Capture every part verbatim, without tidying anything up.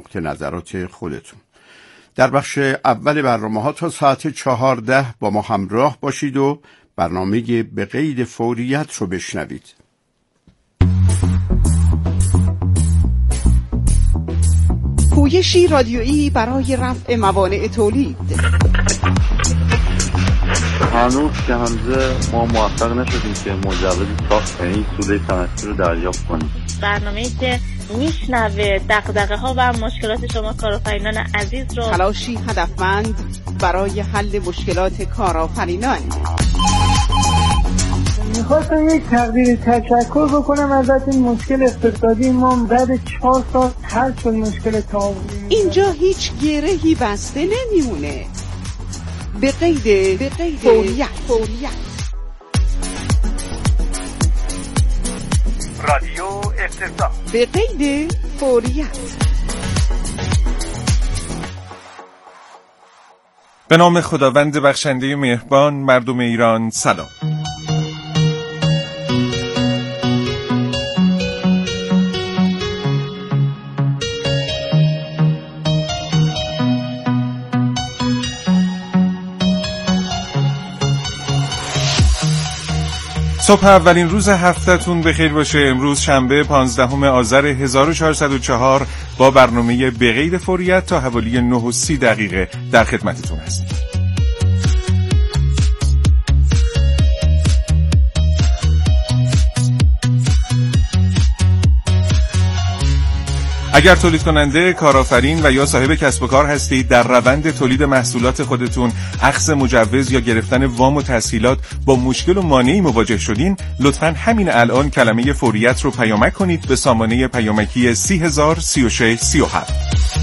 نقط نظرات خودتون. در بخش اول برنامه ها تا ساعت چهارده با ما همراه باشید و برنامه به قید فوریت رو بشنوید. پویشی رادیویی برای رفع موانع تولید. هنوز که هنوزه ما موفق نشدیم که مجوز ساخت این سوله صنعتی رو دریافت کنیم. برنامه‌ای که میشنوه دغدغه ها و مشکلات شما کارآفرینان عزیز رو. تلاشی هدفمند برای حل مشکلات کارآفرینان. میخواستم یک تقدیر تشکر بکنم ازت. این مشکل اقتصادی ما بعد چهار سال حل شد. مشکل تعاونی اینجا هیچ گرهی بسته نمیمونه. به قید به قید فوریت. فوریت رادیو اقتصاد به قید فوریت. به نام خداوند بخشنده مهربان. مردم ایران سلام. صبح اولین روز هفته‌تون بخیر باشه. امروز شنبه پانزدهم آذر هزار و چهارصد و چهار با برنامه به قید فوریت تا حوالی نه و سی دقیقه در خدمتتون هستیم. اگر تولید کننده، کارآفرین و یا صاحب کسب و کار هستید، در روند تولید محصولات خودتون اخذ مجوز یا گرفتن وام و تسهیلات با مشکل و مانعی مواجه شدین، لطفاً همین الان کلمه فوریت رو پیامک کنید به سامانه پیامکی سی هزار سی و شش سی و هفت.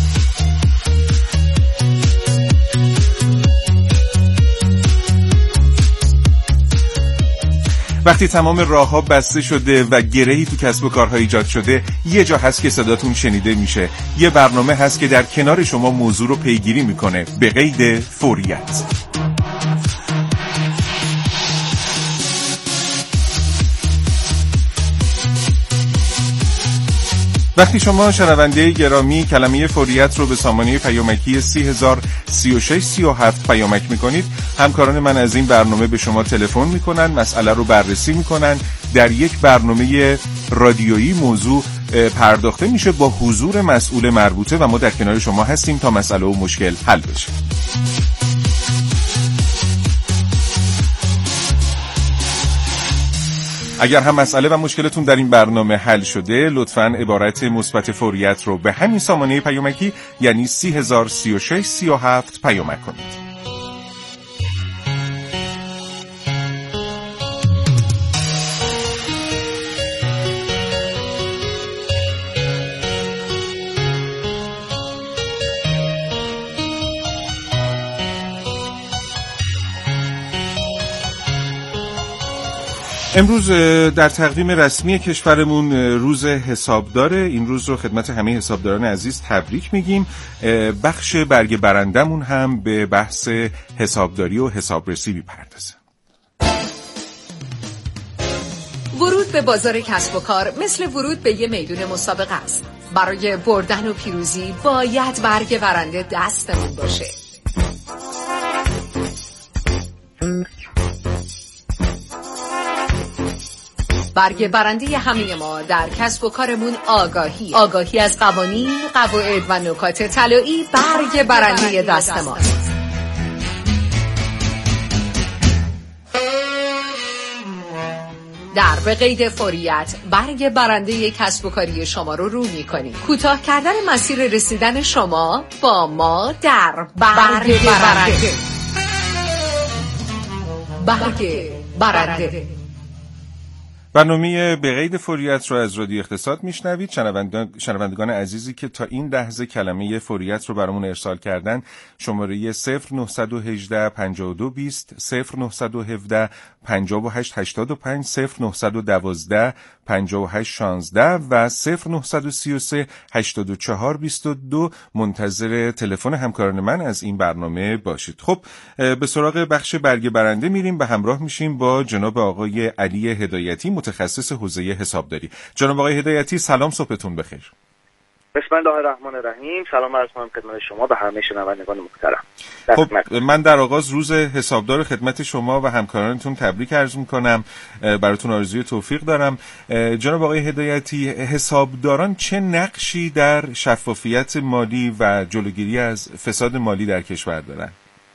وقتی تمام راه‌ها بسته شده و گرهی تو کسب و کارها ایجاد شده، یه جا هست که صداتون شنیده میشه. یه برنامه هست که در کنار شما موضوع رو پیگیری میکنه. به قید فوریت. وقتی شما شنونده گرامی کلمه فوریت رو به سامانه پیامکی سی هزار سی و شش سی و هفت پیامک میکنید، همکاران من از این برنامه به شما تلفن میکنن، مسئله رو بررسی میکنن، در یک برنامه رادیویی موضوع پرداخته میشه با حضور مسئول مربوطه و ما در کنار شما هستیم تا مسئله و مشکل حل بشه. اگر هم مسئله و مشکلتون در این برنامه حل شده، لطفاً عبارت مثبت فوریت رو به همین سامانه پیامکی یعنی سی هزار سی و شش سی و هفت پیامک کنید. امروز در تقویم رسمی کشورمون روز حسابداره. این روز رو خدمت همه حسابداران عزیز تبریک میگیم. بخش برگ برندمون هم به بحث حسابداری و حسابرسی میپردازه. ورود به بازار کسب و کار مثل ورود به یه میدون مسابقه است. برای بردن و پیروزی باید برگ برنده دستمون باشه. برگ برنده همه ما در کسب و کارمون آگاهی آگاهی از قوانین، قواعد و نکات طلایی برگ برنده دست ماست. در به قید فوریت برگ برنده کسب و کاری شما رو رو می‌کنیم. کوتاه کردن مسیر رسیدن شما با ما در برگ برنده. برگ برنده. برنامه به قید فوریت رو از رادیو اقتصاد میشنوید. شنوندگان, شنوندگان عزیزی که تا این لحظه کلمه فوریت رو برامون ارسال کردن، شماره صفر نه یک هشت پنج دو بیست، صفر نه یک هفت پنج هشت هشتاد و پنج، صفر نه یک دو پنج هشت شانزده و صفر نه سه سه هشتاد و چهار بیست و دو منتظر تلفن همکاران من از این برنامه باشید. خب به سراغ بخش برگ برنده میریم. به همراه میشیم با جناب آقای علی هدایتی، متخصص حوزه حسابداری. جناب آقای هدایتی سلام، صبحتون بخیر. بسم الله الرحمن الرحیم. سلام عرض می‌کنم خدمت شما و همه شنوندگان محترم. خب من در آغاز روز حسابدار خدمت شما و همکارانتون تبریک عرض می‌کنم. براتون آرزوی توفیق دارم. جناب آقای هدایتی، حسابداران چه نقشی در شفافیت مالی و جلوگیری از فساد مالی در کشور دارن؟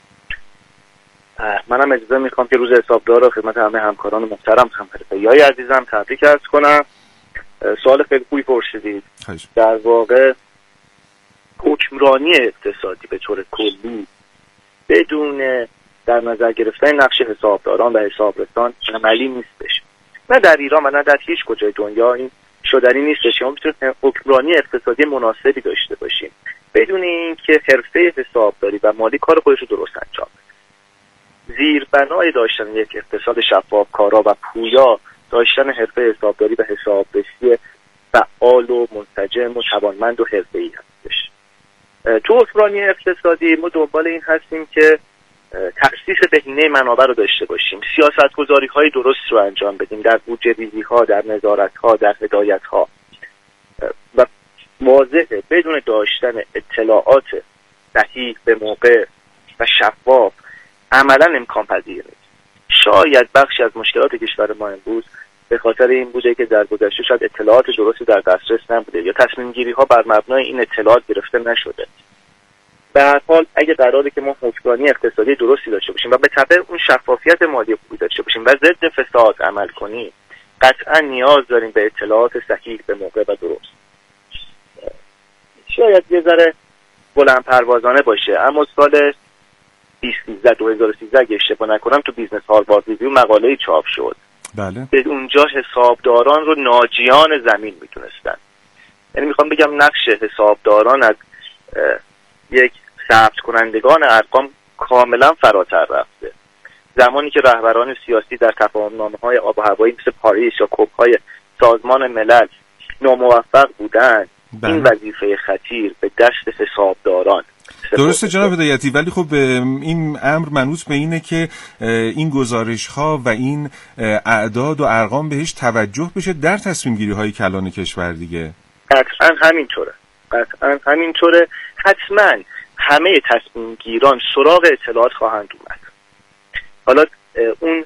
منم اجازه می‌خوام که روز حسابدار رو خدمت همه همکاران محترم، همکارای عزیزم تبریک عرض کنم. سوال خیلی خوبی پرسیدید. در واقع حکمرانی اقتصادی به طور کلی بدون در نظر گرفتن نقش حسابداران و حسابرسان عملی نیستش. نه در ایران و نه در هیچ کجای دنیا این شدنی نیستش. ما میتونیم حکمرانی اقتصادی مناسبی داشته باشیم بدون اینکه حرفه حسابداری و مالی کار خودش رو درست انجام بده. زیربنای داشتن یک اقتصاد شفاف، کارا و پویا داشتن حرفه حسابداری و حسابرسی فعال و منسجم و توانمند و حرفه‌ای هستش. تو حکمرانی اقتصادی ما دنبال این هستیم که تخصیص بهینه منابع رو داشته باشیم، سیاست‌گذاری‌های درست رو انجام بدیم در بودجه‌ریزی‌ها، در نظارت‌ها، در هدایت‌ها و واضحه بدون داشتن اطلاعات صحیح به موقع و شفاف عملاً امکان پذیر نیست. شاید بخشی از مشکلات کشور ما امروز به خاطر این بوده که در گذشته شاید اطلاعات درستی در دسترس نبوده یا تصمیم گیری ها بر مبنای این اطلاعات گرفته نشده. به هر حال اگه قراره که ما حکمرانی اقتصادی درستی داشته باشیم و به تبع اون شفافیت مالی خوبی داشته باشیم و ضد فساد عمل کنیم، قطعا نیاز داریم به اطلاعات صحیح به موقع و درست. شاید یه ذره بلند پروازانه باشه، اما سال دو هزار و سیزده اگه اشتباه نکنم تو بیزنس هاروارد ریویو مقاله‌ای چاپ شد. بله. به اونجا حسابداران رو ناجیان زمین میتونستن. یعنی میخوام بگم نقش حسابداران از یک ثبت کنندگان ارقام کاملا فراتر رفته. زمانی که رهبران سیاسی در تفاهم‌نامه‌های آب و هوایی مثل پاریس یا کوپ‌های سازمان ملل ناموفق بودند، بله. این وظیفه خطیر به دست حسابداران. درسته جناب هدایتی، ولی خب این امر منوط به اینه که این گزارش ها و این اعداد و ارقام بهش توجه بشه در تصمیم گیری های کلان کشور دیگه. قطعا همینطوره قطعا همینطوره حتما همه تصمیم گیران سراغ اطلاعات خواهند اومد. حالا اون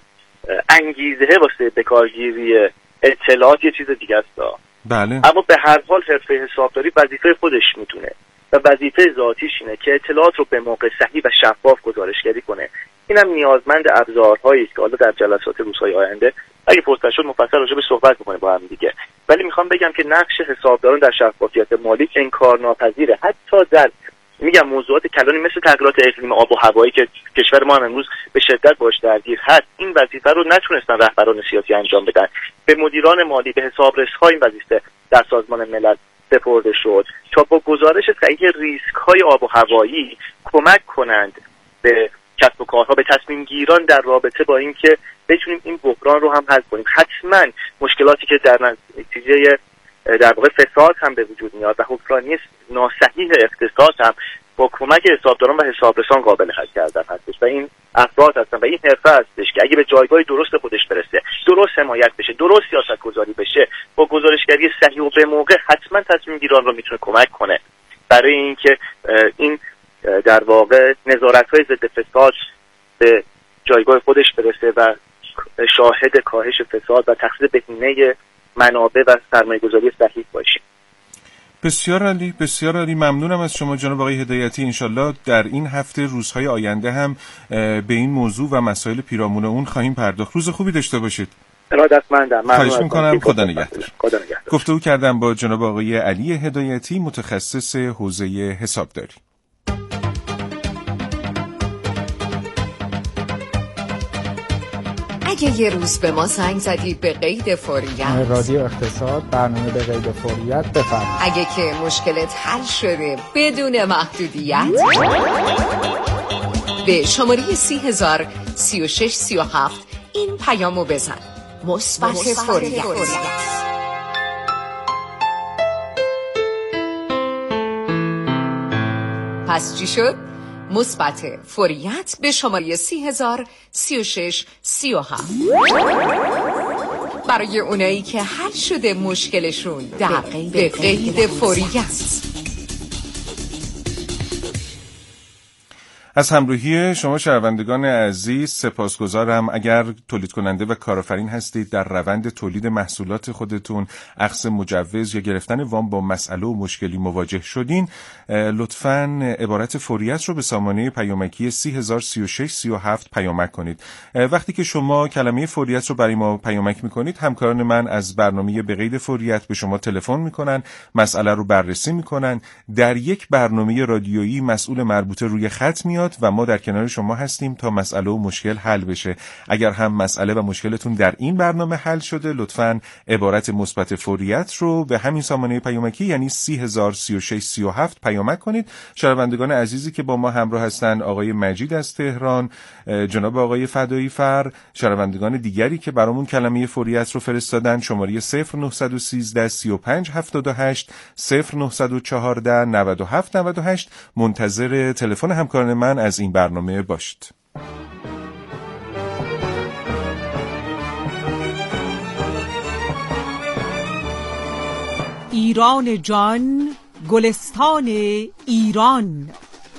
انگیزه واسه بکارگیری اطلاعات یه چیز دیگه است. بله. اما به هر حال حرفه حسابداری وظیفه خودش میتونه و وظیفه ذاتیش اینه که اطلاعات رو به موقع صحیح و شفاف گزارشگری کنه. اینم نیازمند ابزارهایی است که حالا در جلسات روزهای آینده اگه فرصت شد مفصل راجع به صحبت می‌کنیم با هم دیگه. ولی میخوام بگم که نقش حسابداران در شفافیت مالی انکارناپذیره. حتی در میگم موضوعات کلانی مثل تغییرات اقلیم آب و هوایی که کشور ما هم امروز به شدت باش درگیر هست، این وظیفه رو نتونستن رهبران سیاسی انجام بدن. به مدیران مالی، به حسابرس‌ها این وظیفه در سازمان ملل سپرده شد تا با گزارش صحیح ریسک‌های آب و هوایی کمک کنند به کسب و کارها، به تصمیم گیران در رابطه با اینکه بتونیم این بحران رو هم حل کنیم. حتما مشکلاتی که در نتیجه در واقع فساد هم به وجود میاد و حکمرانی ناصحیح اقتصاد هم با کمک حسابداران و حسابرسان قابل حل کردن هستش و این افراد هستن و این حرفه هستش که اگه به جایگاه درست خودش برسه، درست حمایت بشه، درست سیاست گذاری بشه، با گزارشگری صحیح و به موقع، حتما تصمیم گیران رو میتونه کمک کنه برای اینکه این در واقع نظارت‌های ضد فساد به جایگاه خودش برسه و شاهد کاهش فساد و تخصیص بهینه منابع و سرمایه‌گذاری صحیح باشیم. بسیار عالی، بسیار عالی. ممنونم از شما جناب آقای هدایتی. انشالله در این هفته روزهای آینده هم به این موضوع و مسائل پیرامون اون خواهیم پرداخت. روز خوبی داشته باشید. ارادتمندم. خواهش میکنم. خدا نگهدار. خدا نگهدار. گفتگو کردم با جناب آقای علی هدایتی، متخصص حوزه حسابداری. اگه یه روز به ما زنگ زدید به قید فوریت، رادیو اقتصاد برنامه به قید فوریت بفرمایید. اگه که مشکلت حل شده بدون محدودیت، به شماره سی هزار سی و شش سی و هفت این پیامو بزن: مثبت فوریت. پس چی شد؟ مثبت فوریت به شماره سی هزار سی و شش سی و هفت. برای اونایی که حل شده مشکلشون در به قید فوریت. از همراهی شما شنوندگان عزیز سپاسگزارم. اگر تولید کننده و کارآفرین هستید، در روند تولید محصولات خودتون اخذ مجوز یا گرفتن وام با مسئله و مشکلی مواجه شدین، لطفاً عبارت فوریت رو به سامانه پیامکی سی هزار سی و شش سی و هفت پیامک کنید. وقتی که شما کلمه فوریت رو برای ما پیامک میکنید، همکاران من از برنامه به قید فوریت به شما تلفن میکنن، مسئله رو بررسی میکنن. در یک برنامه رادیویی مسئول مربوطه روی خط میاد و ما در کنار شما هستیم تا مسئله و مشکل حل بشه. اگر هم مسئله و مشکلتون در این برنامه حل شده، لطفاً عبارت مثبت فوریت رو به همین سامانه پیامکی یعنی سی هزار سی و شش سی و هفت پیامک کنید. شنوندگان عزیزی که با ما همراه هستند، آقای مجید از تهران، جناب آقای فدایی فر، شنوندگان دیگری که برامون کلمه فوریت رو فرستادن، شماره صفر نه یک سه سی و پنج هفتاد و هشت صفر نه یک چهار نود و هفت نود و هشت، منتظر تلفن همکاران من از این برنامه باشید. ایران جان، گلستان ایران.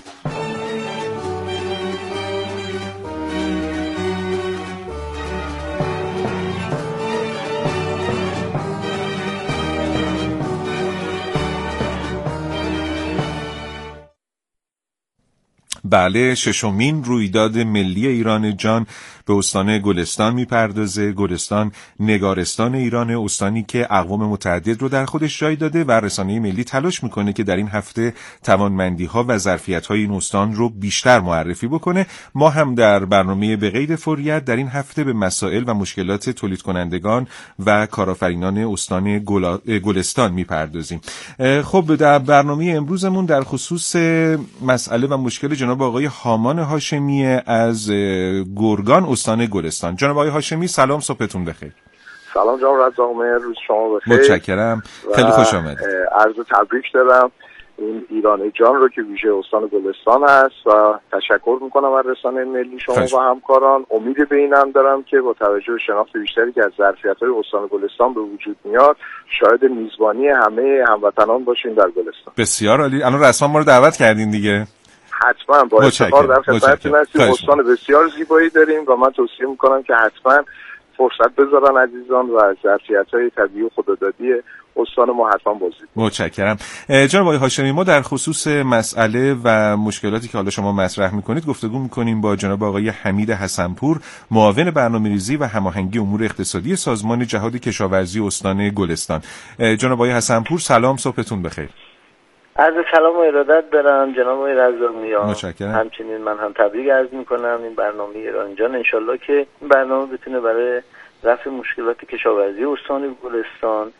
بله، ششمین رویداد ملی ایران جان به استان گلستان میپردازه. گلستان نگارستان ایران، استانی که اقوام متعدد رو در خودش جای داده و رسانه ملی تلاش میکنه که در این هفته توانمندی‌ها و ظرفیت‌های این استان رو بیشتر معرفی بکنه. ما هم در برنامه به قید فوریت در این هفته به مسائل و مشکلات تولید کنندگان و کارآفرینان استان گل... گلستان میپردازیم. خب در برنامه امروزمون در خصوص مسئله و مشکل جناب آقای هامان هاشمی از گرگان استان گلستان. جناب آقای هاشمی سلام، صبحتون بخیر. سلام جناب رضاقمهر، روز شما بخیر. متشکرم، خیلی خوش آمدید. عرض تبریک دارم این ایران جان رو که ویژه استان گلستان هست و تشکر میکنم از رسانه ملی شما و همکاران. امید به اینم دارم که با توجه به شناخت بیشتری که از ظرفیت‌های استان گلستان به وجود میاد، شاهد میزبانی همه هموطنان باشیم در گلستان. بسیار عالی. الان رسما ما رو دعوت کردین دیگه. حتما با افتخار در خدمتتون هستیم. استان بسیار زیبایی داریم و من توصیه میکنم که حتما فرصت بذارن عزیزان و از ظرفیت‌های طبیعی و خدادادی استان ما حتما بازدید. متشکرم. جناب آقای هاشمی، ما در خصوص مسئله و مشکلاتی که حالا شما مطرح میکنید گفتگو میکنیم با جناب آقای حمید حسنپور، معاون برنامه‌ریزی و هماهنگی امور اقتصادی سازمان جهاد کشاورزی استان گلستان. جناب آقای حسنپور سلام، صبحتون بخیر. عرض سلام و ارادت دارم جناب آقای رضاقمیان. متشکرم. همچنین من هم تبریک عرض میکنم این برنامه ایران جان. انشالله که این برنامه بتونه برای رفع مشکلات کشاورزی استان گلستان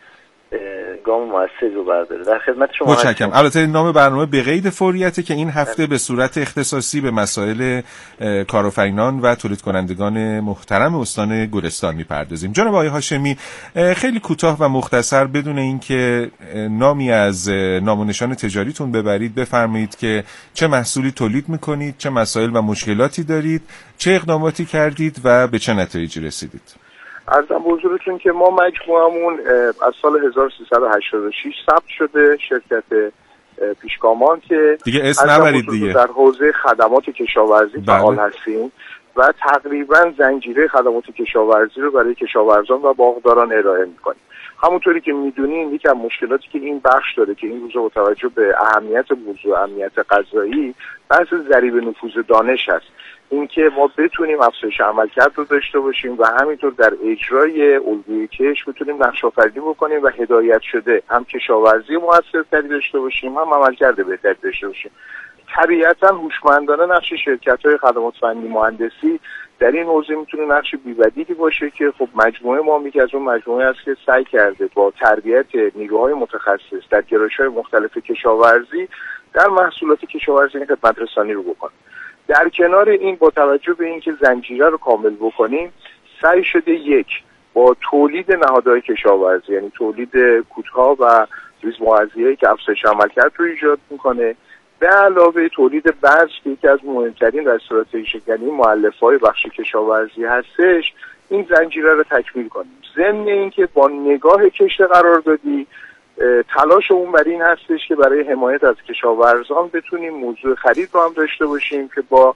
گام موثری رو برداره. در خدمت شما هستم. متشکرم. البته نام برنامه به قید فوریته که این هفته به صورت اختصاصی به مسائل کارآفرینان و تولید کنندگان محترم استان گلستان میپردازیم. جناب آقای هاشمی، خیلی کوتاه و مختصر بدون اینکه نامی از نام و نشان تجاریتون ببرید، بفرمایید که چه محصولی تولید میکنید، چه مسائل و مشکلاتی دارید، چه اقداماتی کردید و به چه نتایجی رسیدید. عرضم به حضورتون که ما مجموعمون از سال هزار و سیصد و هشتاد و شش ثبت شده، شرکت پیشگامان که دیگه اسم نبرید دیگه، در حوزه خدمات کشاورزی فعال هستیم و تقریبا زنجیره خدمات کشاورزی رو برای کشاورزان و باغداران ارائه میکنیم. همونطوری که میدونین یکی از مشکلاتی که این بخش داره که این روزا با توجه به اهمیت موضوع امنیت غذایی، بحث ضریب نفوذ دانش هست. اینکه ما بتونیم افزایش عملکرد رو داشته باشیم و همینطور در اجرای الگوی کش بتونیم نقش آفرینی بکنیم و هدایت شده هم کشاورزی موثرتری داشته باشیم هم عملکرد بهتری داشته باشیم. طبیعتا هوشمندانه نقش شرکت‌های خدمات فنی مهندسی در این حوزه میتونه نقش بی‌بدیلی باشه که خب مجموعه ما میگه از اون مجموعه است که سعی کرده با تربیت نیروهای متخصص در گرایش‌های مختلف کشاورزی در محصولات کشاورزی خدمت رسانی رو بکنه. در کنار این با توجه به اینکه زنجیره رو کامل بکنیم، سعی شده یک با تولید نهادهای کشاورزی، یعنی تولید کودها و ریز مغذیه‌ای که افزایش عملکرد رو ایجاد میکنه، به علاوه تولید بذر که یکی از مهمترین و استراتژیک‌ترین مؤلفه‌های بخش کشاورزی هستش، این زنجیره رو تکمیل کنیم. ضمن اینکه با نگاه کشت قراردادی تلاشمون بر این هستش که برای حمایت از کشاورزان بتونیم موضوع خرید رو هم داشته باشیم که با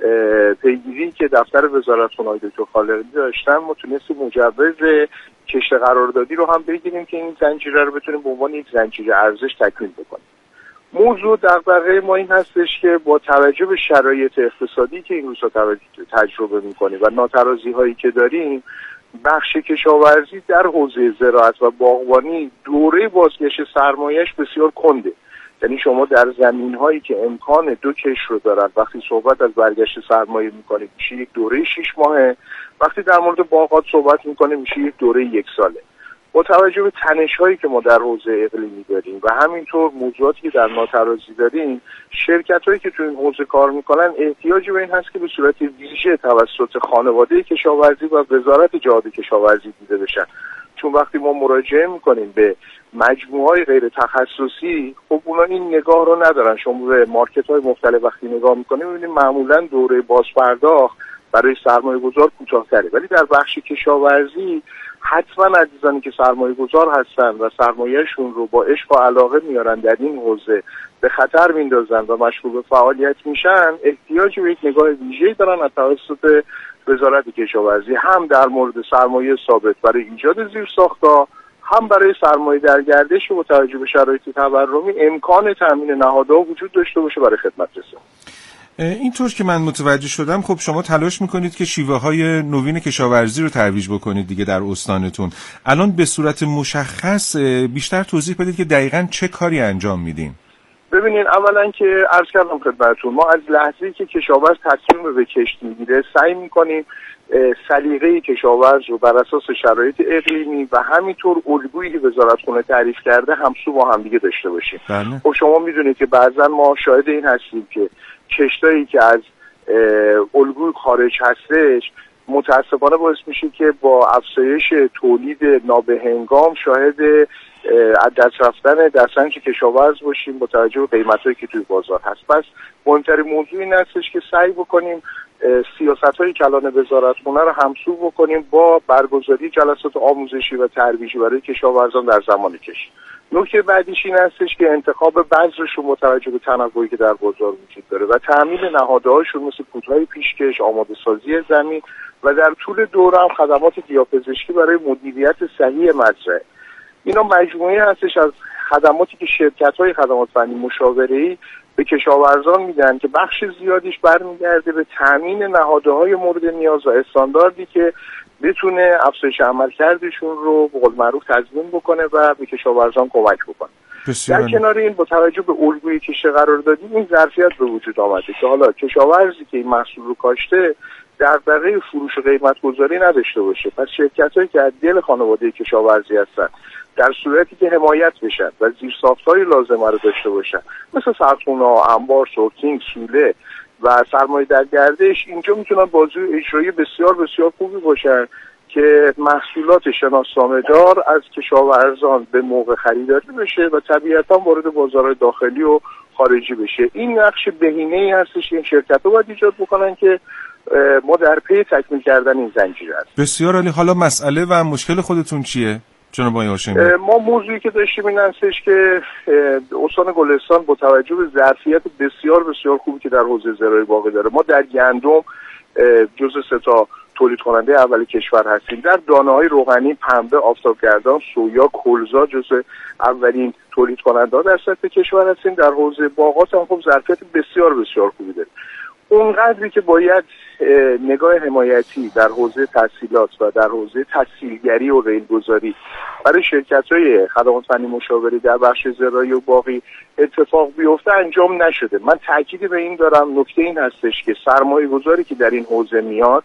پیگیری که دفتر وزارت خونه دکتر خالقی داشتن ما تونستیم مجوز کشت قراردادی رو هم بگیریم که این زنجیره رو بتونیم به عنوان یک زنجیره ارزش تکمیل بکنیم. موضوع دغدغه ما این هستش که با توجه به شرایط اقتصادی که این روزها تجربه می‌کنیم و ناترازی هایی که داریم، بخش کشاورزی در حوزه زراعت و باغبانی دوره بازگشت سرمایه‌اش بسیار کنده. یعنی شما در زمین‌هایی که امکان دو کش رو دارن وقتی صحبت از برگشت سرمایه می‌کنید میشه یک دوره شش ماهه، وقتی در مورد باغات صحبت می‌کنید میشه یک دوره یک ساله. با توجه به تنش‌هایی که ما در حوزه اقلیمی داریم و همینطور موضوعاتی که در ناترازی داریم، شرکت‌هایی که تو این حوزه کار می‌کنن احتیاجی به این هست که به صورت ویژه توسط خانواده کشاورزی و وزارت جهاد کشاورزی دیده بشن. چون وقتی ما مراجعه می‌کنیم به مجموعه‌های غیر تخصصی، خب اونا این نگاه رو ندارن. شما به مارکت‌های مختلف وقتی نگاه می‌کنید می‌بینید معمولاً دوره بازپرداخت برای سرمایه‌گذار کوتاه‌تره، ولی در بخش کشاورزی حتما عزیزانی که سرمایه گذار هستن و سرمایهشون رو با عشق و علاقه میارن در این حوزه به خطر میندازن و مشغول به فعالیت میشن، احتیاج به یک نگاه ویژه‌ای دارن از توسط وزارت کشاورزی، هم در مورد سرمایه ثابت برای ایجاد زیرساخت‌ها، هم برای سرمایه در گردش و با توجه به شرایط تورمی امکان تامین نهادها وجود داشته باشه برای خدمت رسانی. اینطور که من متوجه شدم خب شما تلاش میکنید که شیوه های نوین کشاورزی رو ترویج بکنید دیگه در استانتون. الان به صورت مشخص بیشتر توضیح بدید که دقیقاً چه کاری انجام میدین؟ ببینید، اولا که عرض کردم خدمتتون، ما از لحظه‌ای که کشاورز تصمیم به کشت میگیره سعی میکنیم سلیقه کشاورز رو بر اساس شرایط اقلیمی و همینطور الگویی که وزارت خونه تعریف کرده همسو با هم دیگه داشته باشیم. خب شما میدونید که بعضا ما شاهد این هستیم که کشتایی که از الگوی خارج هستش متاسفانه باعث میشه که با افزایش تولید نابهنگام شاهد از دست رفتن دستنج کشاورز باشیم با توجه به قیمتایی که توی بازار هست. پس مهمترین موضوع این هستش که سعی بکنیم سیاست‌های کلان وزارتخونه رو همسو بکنیم با برگزاری جلسات آموزشی و ترویجی برای کشاورزان در زمان کشت. نکته بعدیش این هستش که انتخاب بذرشون با توجه به تنوعی که در بازار وجود داره و تامین نهادهاشون مثل کودهای پیشکش، آماده سازی زمین و در طول دوره هم خدمات گیاه‌پزشکی برای مدیریت صحیح مزرعه. اینا مجموعه هستش از خدماتی که شرکت‌های خدمات فنی مشاوره‌ای به کشاورزان میدن که بخش زیادیش برمیگرده به تامین نهادهای مورد نیاز و استانداردی که بتونه افزایش عملکردشون رو به قول معروف تضمین بکنه و به کشاورزان کمک بکنه. در کنار این با توجه به الگوی کشت قراردادی این ظرفیت به وجود آمده که حالا کشاورزی که این محصول رو کاشته دغدغه فروش و قیمت گذاری نداشته باشه. پس شرکت‌هایی که از دل خانواده کشاورزی هستن در صورتی که حمایت بشن و زیرساخت‌های لازمه رو داشته باشن مثل سرخونه‌ها، انبار، سورتینگ، سوله و سرمایه در گردش، اینجا میتونن بازوی اجرایی بسیار بسیار خوبی باشن که محصولات شناسنامه‌دار از کشاورزان به موقع خریداری بشه و طبیعتاً وارد بازارهای داخلی و خارجی بشه. این نقش بهینه‌ای هستش که این شرکت‌ها باید ایجاد بکنن که ما در پی تکمیل کردن این زنجیره هست. بسیار عالی. حالا مسئله و مشکل خودتون چیه جناب آقای هاشمی؟ ما موضوعی که داشتیم این هستش که استان گلستان با توجه به ظرفیت بسیار بسیار خوبی که در حوزه زراعی باقی داره، ما در گندم جزو سه تا تولید کننده اول کشور هستیم. در دانه‌های روغنی، پنبه، آفتابگردان، سویا، کلزا جزو اولین تولید کننده در سطح کشور هستیم. در حوزه باغات هم خب ظرفیت بسیار بسیار خوبی داریم. اونقدری که باید نگاه حمایتی در حوزه تحصیلات و در حوزه تسهیلگری و ریلگذاری برای شرکت‌های خدمات فنی مشاوره در بخش زراعی و باغی اتفاق بیفته انجام نشده. من تاکید به این دارم، نکته این هستش که سرمایه‌گذاری که در این حوزه میاد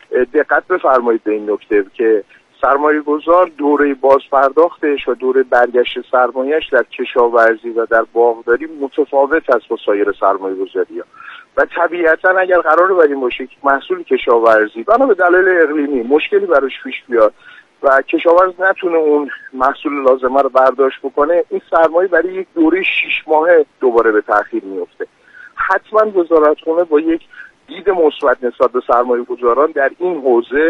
دقت بفرمایید به این نکته که سرمایه‌گذار دوره بازپرداختش و دوره برگشت سرمایه‌اش در کشاورزی و در باغداری متفاوت است با سایر سرمایه‌گذاری‌ها و طبیعتاً اگر قرار بر این باشه که محصول کشاورزی بنا به دلایل اقلیمی مشکلی براش پیش بیاد و کشاورز نتونه اون محصول لازمه رو برداشت بکنه، این سرمایه برای یک دوره شش ماهه دوباره به تأخیر میفته. حتما وزارتخونه با یک دید مثبت نسبت به سرمایه‌گذاران در این حوزه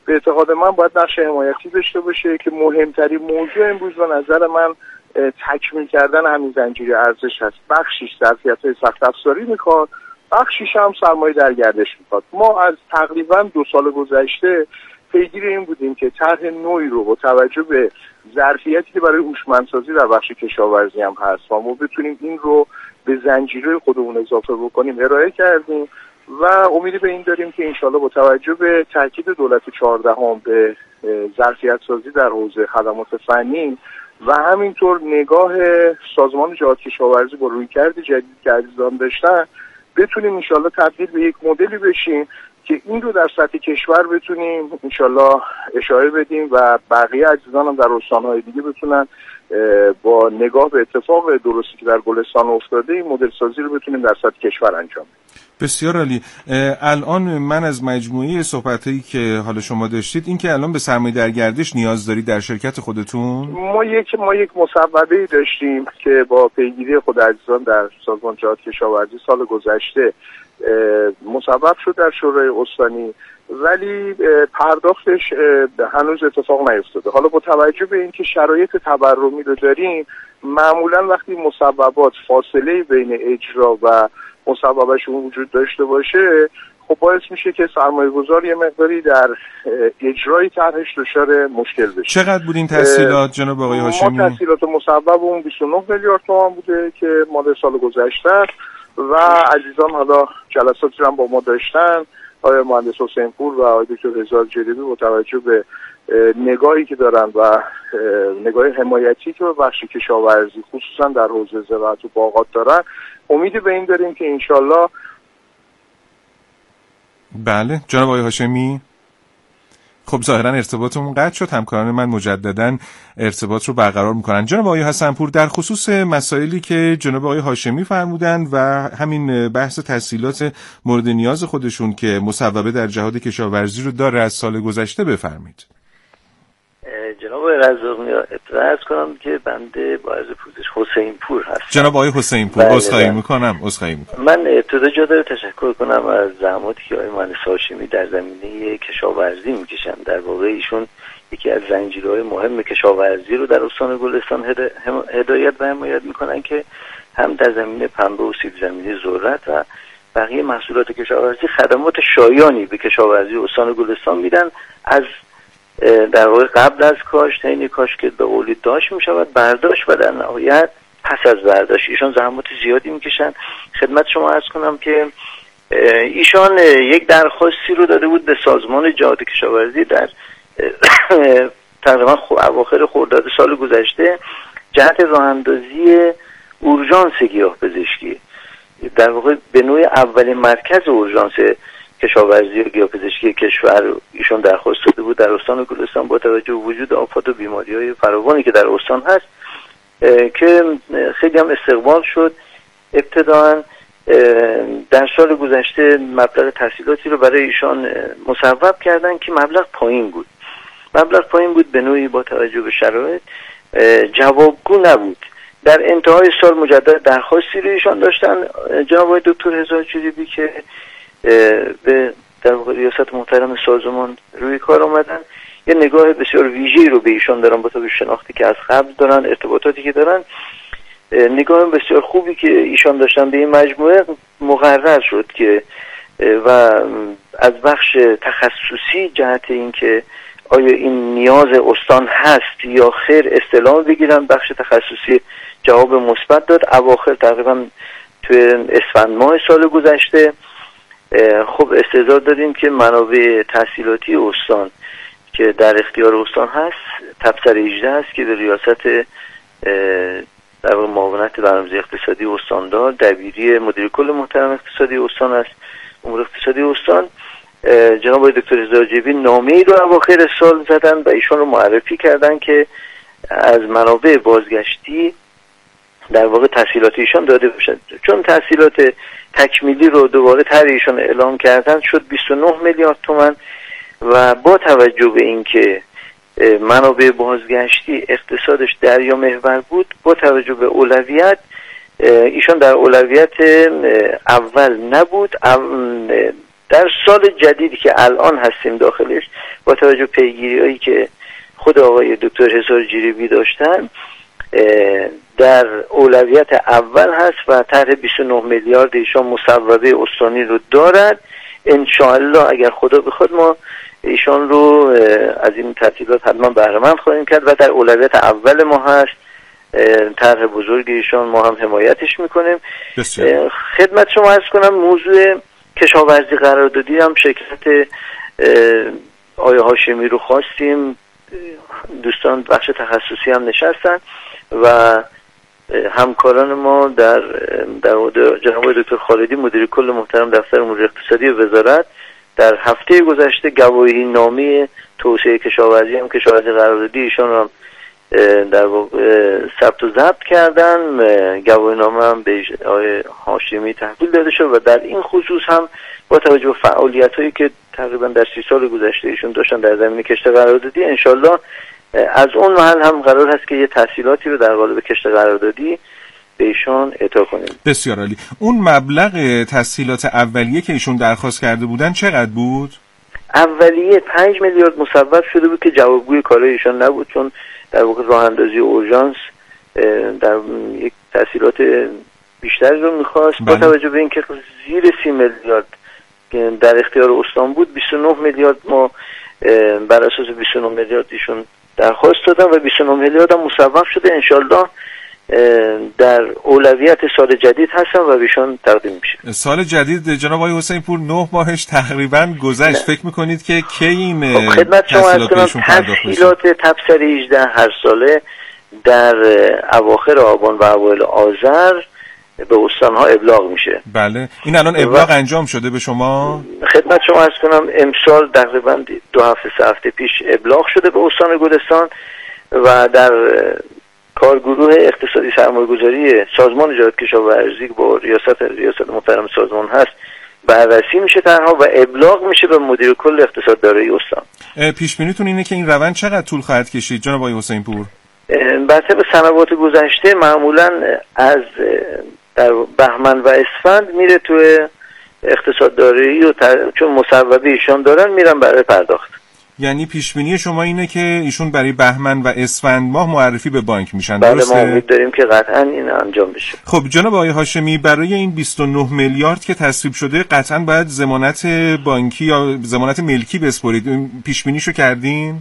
به اعتقاد من باید نقش حمایتی داشته باشه که مهمترین موضوع امروز به نظر من تکمیل کردن همین زنجیره ارزش هست. بخشیش ظرفیت‌های سخت افزاری میخواد، بخشیش هم سرمایه در گردش میخواد. ما از تقریبا دو سال گذشته پیگیر این بودیم که طرح نوعی رو با توجه به ظرفیتی که برای هوشمندسازی در بخش کشاورزی هم هست و ما بتونیم این رو به زنجیره خودمون اضافه بکنیم ارائه کردیم و امیدی به این داریم که انشالله با توجه به تاکید دولت چهاردهم به ظرفیت سازی در حوزه خدمات فنی و همینطور نگاه سازمان جهاد کشاورزی با رویکرد جدید که عزیزان داشتن بتونیم انشالله تبدیل به یک مدلی بشیم که این رو در سطح کشور بتونیم انشالله اشاره بدیم و بقیه عزیزان هم در استان‌های دیگه بتونن با نگاه به اتفاق درستی که در گلستان افتاده این مدل سازی رو بتونیم در سطح کشور انجام بدیم. بسیار عالی. الان من از مجموعه صحبتایی که حالا شما داشتید این که الان به سرمایه در گردش نیاز دارید در شرکت خودتون؟ ما یک ما یک مصوبه‌ای داشتیم که با پیگیری خود عزیزان در سازمان جهاد کشاورزی سال گذشته مصوب شد در شورای استانی، ولی پرداختش هنوز اتفاق نیفتاده. حالا با توجه به اینکه شرایط تورمی رو داریم، معمولا وقتی مصوبات فاصله بین اجرا و مصوبهشون وجود داشته باشه، خب باعث میشه که سرمایه‌گذار یه مقداری در اجرای طرحش دچار مشکل بشه. چقدر بود این تسهیلات جناب آقای هاشمی؟ ما تسهیلات مصوبمون بیست و نه میلیارد تومان بوده که مال سال گذشته و عزیزان حالا جلساتی رو هم با ما داشتن، آقای مهندس حسین پور و آقای دکتر رضا جلیلی با توجه به نگاهی که دارن و نگاه حمایتی که به بخش کشاورزی خصوصا در حوزه زراعت و باغات دارن، امیدی به این داریم که انشالله. بله جناب آقای هاشمی. خب ظاهرا ارتباطمون قطع شد. همکاران من مجددا ارتباط رو برقرار میکنن. جناب آقای حسنپور، در خصوص مسائلی که جناب آقای هاشمی فرمودن و همین بحث تسهیلات مورد نیاز خودشون که مصوبه در جهاد کشاورزی رو داره از سال گذشته بفرمایید. جناب رزاقی اطلاع کنم که بنده با عرض پوزش حسین پور هستم. جناب آقای حسین پور، عذرخواهی میکنم عذرخواهی میکنم. من ابتدا جا داره تشکر کنم از زحماتی که آقای مهندس هاشمی در زمینه کشاورزی میکشن. در واقع ایشون یکی از زنجیرهای مهم کشاورزی رو در استان گلستان هدایت و حمایت میکنن که هم در زمینه پنبه و سیب زمینی ذرت و بقیه محصولات کشاورزی خدمات شایانی به کشاورزی استان گلستان میدن، از در واقع قبل از کاشت، حین کاشت که به قولی داشت می شود، برداشت و در نهایت پس از برداشت. ایشان زحمات زیادی میکشن. خدمت شما عرض کنم که ایشان یک درخواستی رو داده بود به سازمان جهاد کشاورزی در تقریبا اواخر خرداد سال گذشته جهت راه اندازی اورژانس گیاه پزشکی. در واقع به نوع اولین مرکز اورژانس کشاورزی و گیاهپزشکی کشور ایشون درخواست داده بود در استان گلستان با توجه به وجود آفات و بیماری‌های فراوانی که در استان هست که خیلی هم استقبال شد. ابتداً در سال گذشته مبلغ تسهیلاتی رو برای ایشان مصوب کردن که مبلغ پایین بود. مبلغ پایین بود به نوعی با توجه به شرایط جوابگو نبود. در انتهای سال مجدد درخواستی رو ایشان داشتن جناب آقای دکتر رضا جلیلی که به در واقع ریاست محترم سازمان روی کار آمدن، یه نگاه بسیار ویژه‌ای رو به ایشان دارن با توجه به شناختی که از قبل دارن، ارتباطاتی که دارن. نگاه بسیار خوبی که ایشان داشتن به این مجموعه مقرر شد که و از بخش تخصصی جهت این که آیا این نیاز استان هست یا خیر استعلام بگیرن، بخش تخصصی جواب مثبت داد. اواخر تقریبا توی اسفند ماه سال گذشته خب استعداد داریم که منابع تحصیلاتی استان که در اختیار استان هست تبصره هجده است که به ریاست در معاونت برنامه‌ریزی اقتصادی استاندار دبیری مدیر کل محترم اقتصادی استان است، امور اقتصادی استان، جناب آقای دکتر رضا جلیلی نامه‌ای رو اواخر سال زدن و ایشون رو معرفی کردن که از منابع بازگشتی در واقع تحصیلات ایشان داده بشن. چون تحصیلات تکمیلی رو دوباره طرح ایشان اعلام کردن شد بیست و نه میلیارد تومان و با توجه به اینکه منابع بازگشتی اقتصادش دریا محور بود، با توجه به اولویت ایشان در اولویت اول نبود. در سال جدیدی که الان هستیم داخلش با توجه پیگیری‌هایی که خود آقای دکتر حسار جیریبی داشتن در اولویت اول هست و طرح بیست و نه میلیارد ایشان مصوبه استانی رو دارد. انشاءالله اگر خدا بخواد ما ایشان رو از این تعطیلات حتما بهره مند خواهیم کرد و در اولویت اول ما هست. طرح بزرگ ایشان ما هم حمایتش میکنیم. خدمت شما عرض کنم موضوع کشاورزی قراردادی هم شرکت آقای هاشمی رو خواستیم، دوستان بخش تخصصی هم نشستن و همکاران ما در در جناب دکتر خالدی مدیر کل محترم دفتر امور اقتصادی وزارت در هفته گذشته گواهی نامه توسعه کشاورزی هم کشاورزی قراردادی ایشان رو هم در واقع ثبت و ضبط کردن. گواهی نامه هم به آقای هاشمی تحویل داده شد و در این خصوص هم با توجه به فعالیت‌هایی که تقریبا در سی سال گذشته ایشون داشتن در زمینه کشت قراردادی، انشالله از اون محل هم قرار هست که یه تحصیلاتی رو در قالب کشت قراردادی به ایشون اعطا کنیم. بسیار عالی. اون مبلغ تسهیلات اولیه که ایشون درخواست کرده بودن چقدر بود؟ اولیه پنج میلیارد مصوب شده بود که جوابگوی کارای ایشون نبود، چون در واقع راه اندازی اورژانس در یک تسهیلات بیشتری رو میخواست. با توجه به اینکه زیر سی میلیارد در اختیار استان بود، بیست و نه میلیارد ما بر اساس بیست و نه میلیارد ایشون درخواست دادن و بیست و نه میلیارد هم مصوب شده. انشالله در اولویت سال جدید هستن و بیشون تقدیم میشه. سال جدید جناب آقای حسین پور نه ماهش تقریبا گذشت. فکر میکنید که کی این خدمت شما از کنم تسهیلات تبصره هجده هر ساله در اواخر آبان و اوایل آذر به استانها ابلاغ میشه؟ بله این الان ابلاغ و... انجام شده به شما؟ خدمت شما عرض کنم امسال تقریبا دو هفته سه هفته پیش ابلاغ شده به استان گلستان و در کارگروه اقتصادی سرمایه‌گذاری سازمان اجارات کشاورزی با ریاست ریاست محترم سازمان هست بررسی میشه طرحها و ابلاغ میشه به مدیر کل اقتصاد دارایی استان. پیش بینیتون اینه که این روند چقدر طول خواهد کشید جناب آقای حسین پور؟ بر طبق سنوات گذشته معمولا از در بهمن و اسفند میره تو اقتصاد دارایی و تر... چون مصوبه ایشان دارن میرن برای پرداخت. یعنی پیش بینی شما اینه که ایشون برای بهمن و اسفند ماه معرفی به بانک میشن، بله درسته؟ ما امید داریم که قطعا این انجام بشه. خب جناب آقای هاشمی، برای این بیست و نه میلیارد که تصویب شده قطعا باید ضمانت بانکی یا ضمانت ملکی بسپرید. پیش بینیشو کردین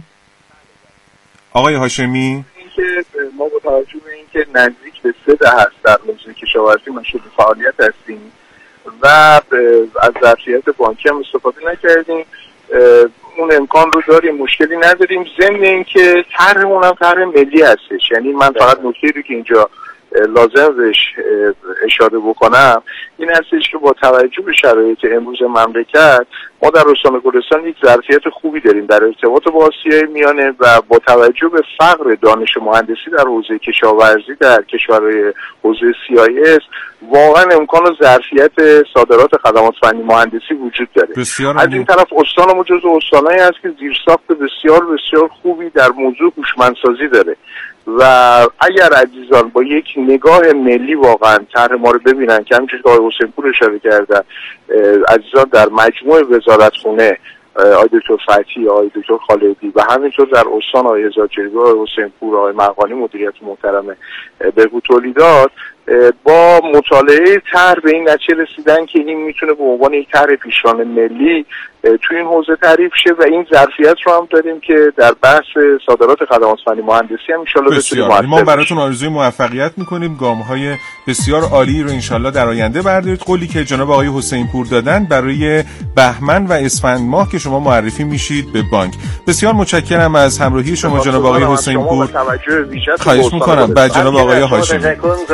آقای هاشمی؟ که ما با توجه به اینکه نزدیک به سه دهه است در حوزه کشاورزی مشغول فعالیت هستیم و از ظرفیت بانکی هم استفاده نکردیم، اون امکان رو داریم، مشکلی نداریم. ضمن اینکه طرحمون هم طرح ملی هستش، یعنی من فقط نکته‌ای رو که اینجا لازم بهش اشاره بکنم این هستش که با توجه به شرایط امروز مملکت ما در استان گلستان یک ظرفیت خوبی داریم در ارتباط با آسیای میانه و با توجه به فقر دانش مهندسی در حوزه کشاورزی در کشورهای حوزه سی آی اس واقعا امکان و ظرفیت صادرات خدمات فنی مهندسی وجود داره. از این طرف استان ما جزو استانایی است که زیرساخت بسیار بسیار خوبی در موضوع هوشمندسازی داره و اگر عزیزان با یک نگاه ملی واقعا طرح ما رو ببینن که همینجوری که آقای حسین پور اشاره کردن، عزیزان در مجموع وزارتخونه آقای دکتر فتحی، آقای دکتر خالدی و همینطور در استان آقای حسار جیریبی، آقای حسین پور، آقای مقانی مدیریت محترم بهبود تولیدات با مطالعه طرح به این نتیجه رسیدن که این میتونه به عنوان یک طرح پیشران ملی توی این حوزه تعریف شه و این ظرفیت رو هم داریم که در بحث صادرات خدمات فنی مهندسی هم ان شاءالله بتونیم موفق ما براتون آرزوی موفقیت میکنیم. گام‌های بسیار عالی رو ان شاءالله در آینده بردارید. قولی که جناب آقای حسین پور دادن برای بهمن و اسفند ماه که شما معرفی میشید به بانک. بسیار متشکرم از همراهی شما جناب آقای حسین پور. خواهش میکنم. بعد جناب آقای هاشمی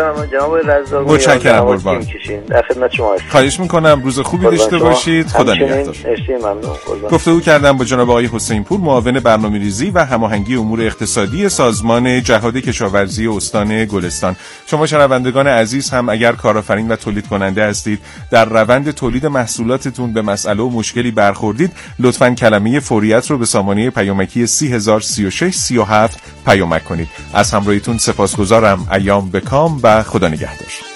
متشکرم قربان. در خدمت شما هستم. خواهش میکنم. روز خوبی داشته باشید. خدا نگهدار. گفتگو کردم با جناب آقای حسین پور، معاون برنامه‌ریزی و هماهنگی امور اقتصادی سازمان جهاد کشاورزی استان گلستان. شما شنوندگان عزیز هم اگر کارآفرین و تولید کننده هستید، در روند تولید محصولاتتون به مسئله و مشکلی برخوردید، لطفاً کلمه فوریت رو به سامانه پیامکی سی هزار سی و شش سی و هفت پیامک کنید. از همراهیتون سپاسگزارم. ایام بکام و خدا نگهدار.